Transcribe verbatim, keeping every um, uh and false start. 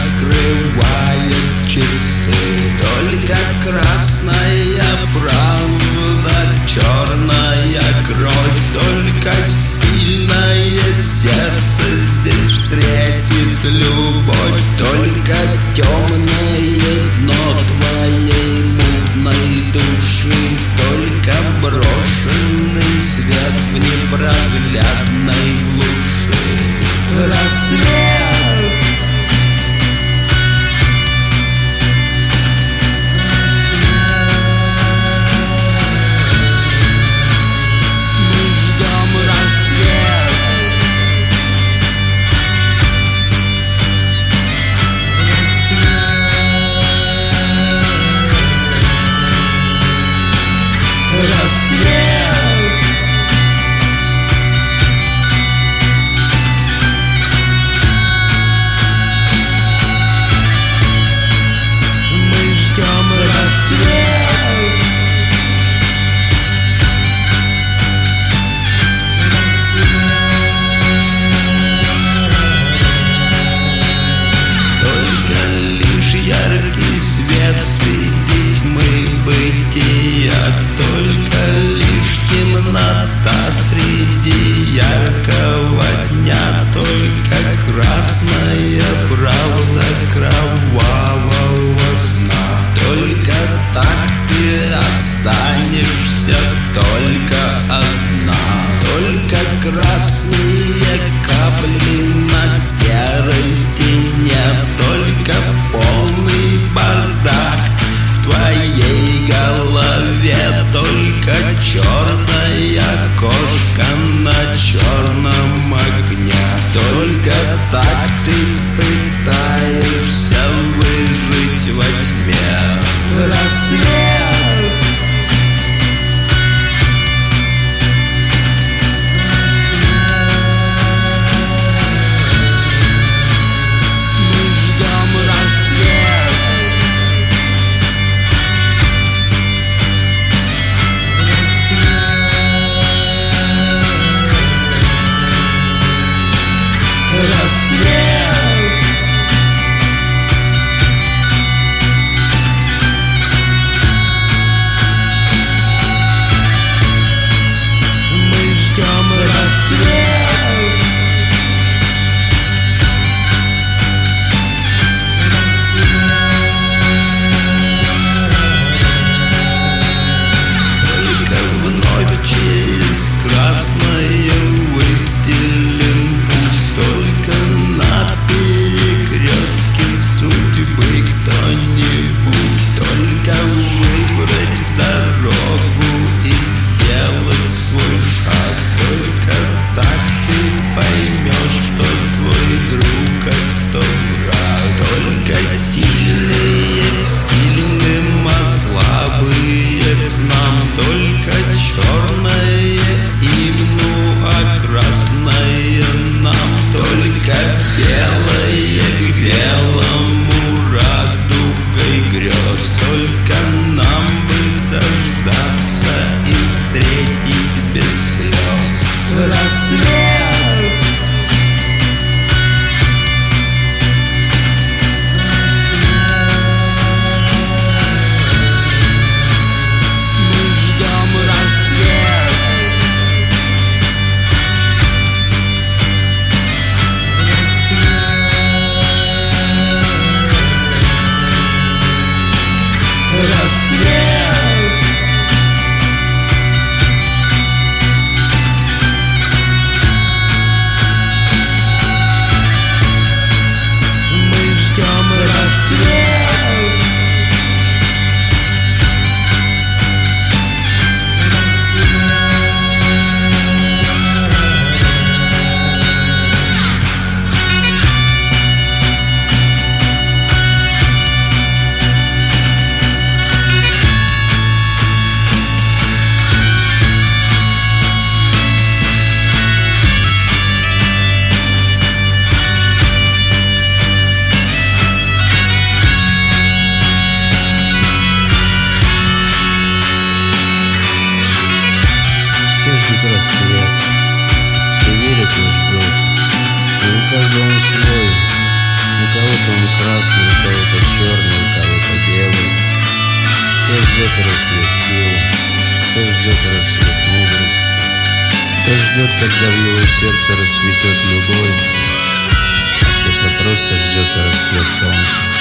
закрывает часы. Только красная правда, черная кровь. Только сильное сердце здесь встретит любовь. Только темное дно твоей мутной души. Только брошенный свет в непроглядной глуши. Рассвет. Яркий свет среди тьмы бытия. Только лишь темнота среди яркого дня. Только красная правда кровавого сна. Только так ты останешься только одна. Только красные капли на серой стене. Только полный бардак в твоей голове. Только черная кошка на черном окне. Только так ты пытаешься выжить во тьме. Рассвет. Рассвет. рассвет сил, кто ждет рассвет мудрости, кто ждет, когда в его сердце расцветет любовь, а кто-то просто ждет рассвет солнца.